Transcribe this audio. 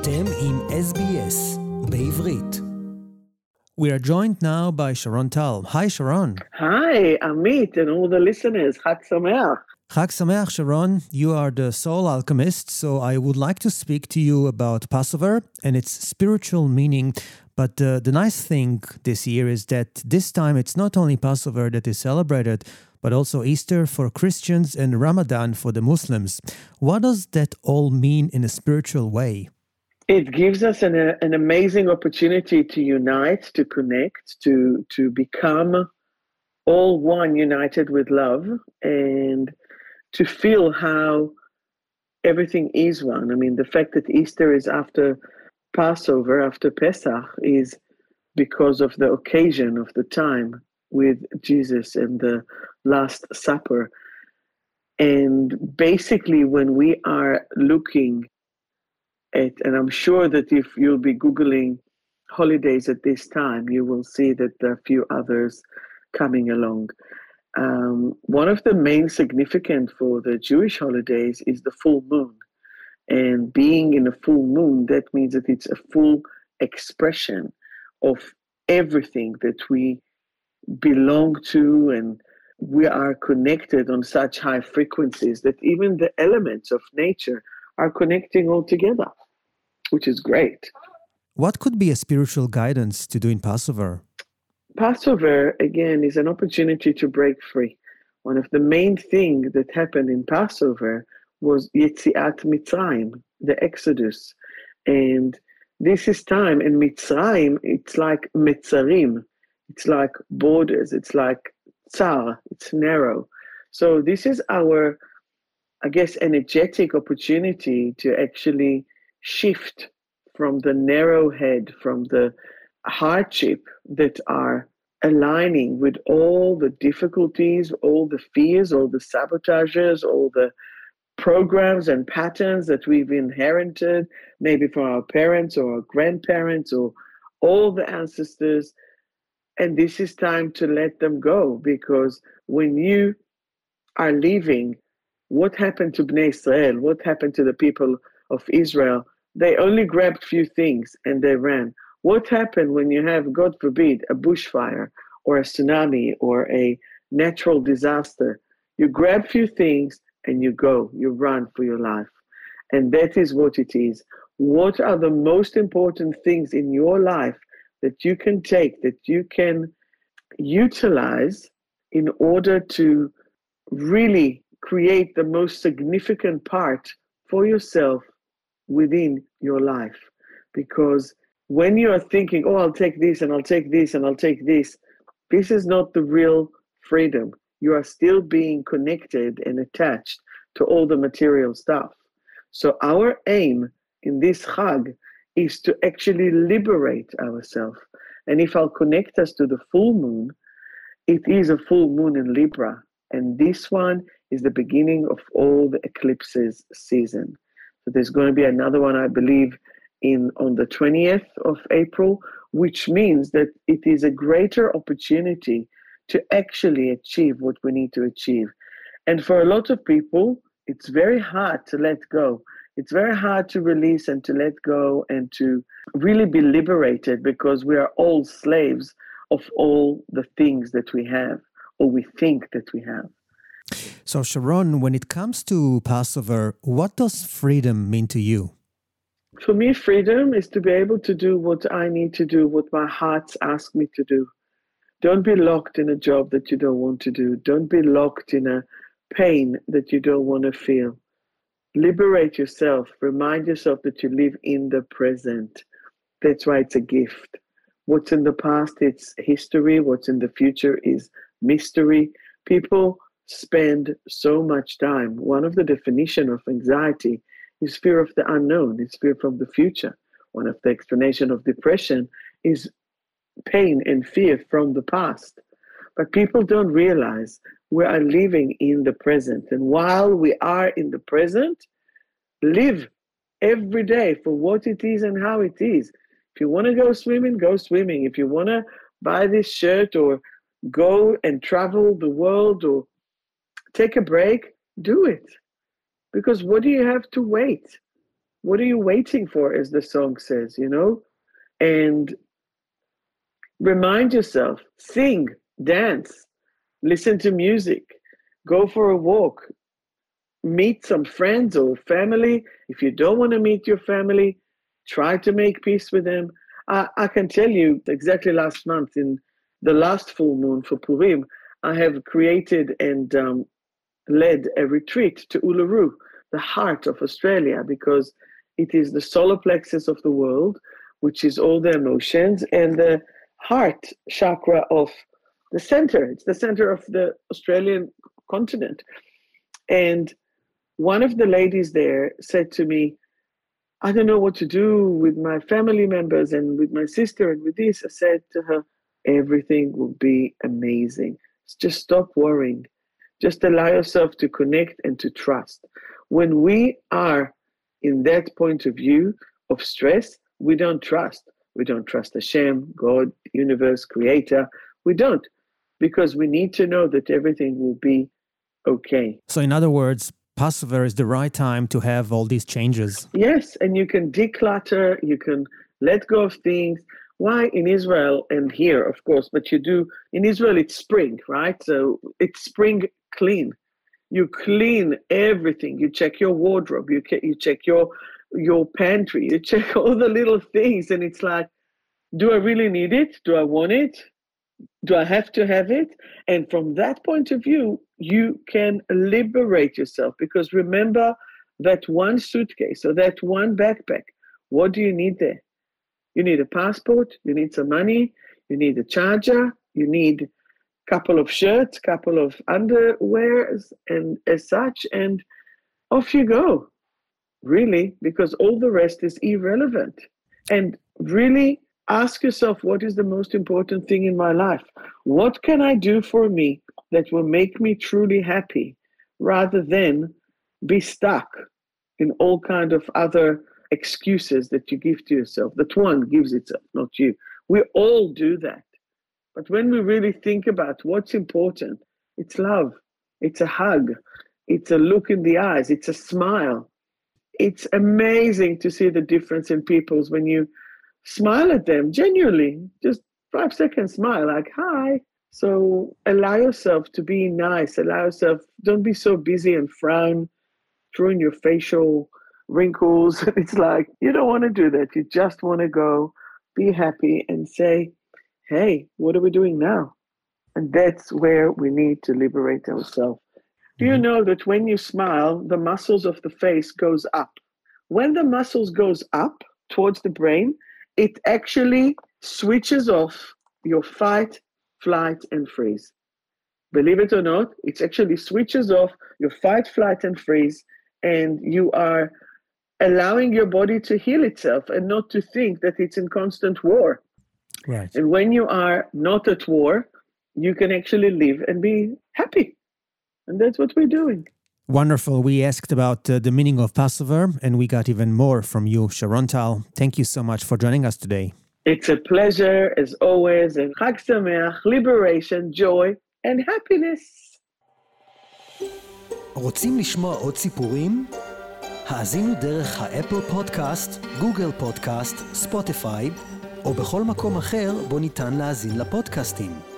אתם עם SBS בעברית. We are joined now by Sharon Tal. Hi, Sharon. Hi, Amit and all the listeners. Chag Sameach. Chag Sameach, Sharon. You are the soul alchemist, so I would like to speak to you about Passover and its spiritual meaning. But the nice thing this year is that this time it's not only Passover that is celebrated, but also Easter for Christians and Ramadan for the Muslims. What does that all mean in a spiritual way? It gives us an amazing opportunity to unite, to connect, to become all one, united with love, and to feel how everything is one. I mean, the fact that Easter is after Passover, after Pesach, is because of the occasion of the time with Jesus and the Last Supper. And basically, when we are looking at, and I'm sure that if you'll be Googling holidays at this time, you will see that there are a few others coming along. One of the main significant for the Jewish holidays is the full moon. And being in a full moon, that means that it's a full expression of everything that we belong to, and we are connected on such high frequencies that even the elements of nature are connecting all together, which is great. What could be a spiritual guidance to do in Passover? Passover, again, is an opportunity to break free. One of the main things that happened in Passover was Yetziat Mitzrayim, the Exodus. And this is time, and Mitzrayim, it's like Metzarim. It's like borders, it's like tsar, it's narrow. So this is our, I guess, energetic opportunity to actually shift from the narrow head, from the hardship that are aligning with all the difficulties, all the fears, all the sabotages, all the programs and patterns that we've inherited, maybe from our parents or our grandparents or all the ancestors. And this is time to let them go, because when you are leaving, what happened to Bnei Israel? What happened to the people of Israel? They only grabbed few things and they ran. What happened when you have, God forbid, a bushfire or a tsunami or a natural disaster? You grab few things and you go, you run for your life. And that is what it is. What are the most important things in your life that you can take, that you can utilize in order to really create the most significant part for yourself within your life? Because when you are thinking, oh, I'll take this and I'll take this and I'll take this, this is not the real freedom. You are still being connected and attached to all the material stuff. So our aim in this Chag is to actually liberate ourselves. And if I'll connect us to the full moon, it is a full moon in Libra. And this one is the beginning of all the eclipses season. So there's going to be another one, I believe, on the 20th of April, which means that it is a greater opportunity to actually achieve what we need to achieve. And for a lot of people, it's very hard to let go. It's very hard to release and to let go and to really be liberated, because we are all slaves of all the things that we have, or we think that we have. So, Sharon, when it comes to Passover, what does freedom mean to you? For me, freedom is to be able to do what I need to do, what my heart asks me to do. Don't be locked in a job that you don't want to do. Don't be locked in a pain that you don't want to feel. Liberate yourself. Remind yourself that you live in the present. That's why it's a gift. What's in the past, it's history. What's in the future is mystery. People spend so much time. One of the definitions of anxiety is fear of the unknown. It's fear from the future. One of the explanations of depression is pain and fear from the past. But people don't realize we are living in the present. And while we are in the present, live every day for what it is and how it is. If you want to go swimming, go swimming. If you want to buy this shirt or go and travel the world or take a break, do it. Because what do you have to wait? What are you waiting for, as the song says, And remind yourself, sing, dance, listen to music, go for a walk, meet some friends or family. If you don't want to meet your family, try to make peace with them. I can tell you, exactly last month, in the last full moon for Purim, I have created and led a retreat to Uluru, the heart of Australia, because it is the solar plexus of the world, which is all the emotions, and the heart chakra of the center. It's the center of the Australian continent. And one of the ladies there said to me, I don't know what to do with my family members and with my sister and with this. I said to her, everything will be amazing. Just stop worrying. Just allow yourself to connect and to trust. When we are in that point of view of stress, we don't trust. We don't trust Hashem, God, universe, creator. We don't, because we need to know that everything will be okay. So in other words, Passover is the right time to have all these changes. Yes, and you can declutter, you can let go of things. Why in Israel and here, of course, but you do, in Israel it's spring, right? So it's spring clean. You clean everything. You check your wardrobe, you check your pantry, you check all the little things, and it's like, do I really need it? Do I want it? Do I have to have it? And from that point of view, you can liberate yourself, because remember that one suitcase or that one backpack, what do you need there? You need a passport, you need some money, you need a charger, you need a couple of shirts, couple of underwears, and as such, and off you go, really, because all the rest is irrelevant. And really ask yourself, what is the most important thing in my life? What can I do for me that will make me truly happy, rather than be stuck in all kind of other excuses that you give to yourself, that one gives itself, not you. We all do that. But when we really think about what's important, it's love, it's a hug, it's a look in the eyes, it's a smile. It's amazing to see the difference in people's when you smile at them, genuinely, just 5 seconds smile, like, hi. So allow yourself to be nice, allow yourself, don't be so busy and frown, drawing your facial wrinkles. It's like, you don't want to do that. You just want to go, be happy and say, hey, what are we doing now? And that's where we need to liberate ourselves. Do you know that when you smile, the muscles of the face goes up? When the muscles goes up towards the brain, it actually switches off your fight, flight, and freeze. Believe it or not, it actually switches off your fight, flight, and freeze, and you are allowing your body to heal itself and not to think that it's in constant war. Right. And when you are not at war, you can actually live and be happy. And that's what we're doing. Wonderful. We asked about the meaning of Passover, and we got even more from you, Sharon Tal. Thank you so much for joining us today. It's a pleasure, as always, and Chag Sameach, liberation, joy, and happiness. רוצים לשמוע עוד סיפורים? האזינו דרך האפל פודקאסט, גוגל פודקאסט, ספוטיפיי, או בכל מקום אחר בו ניתן להאזין לפודקאסטים.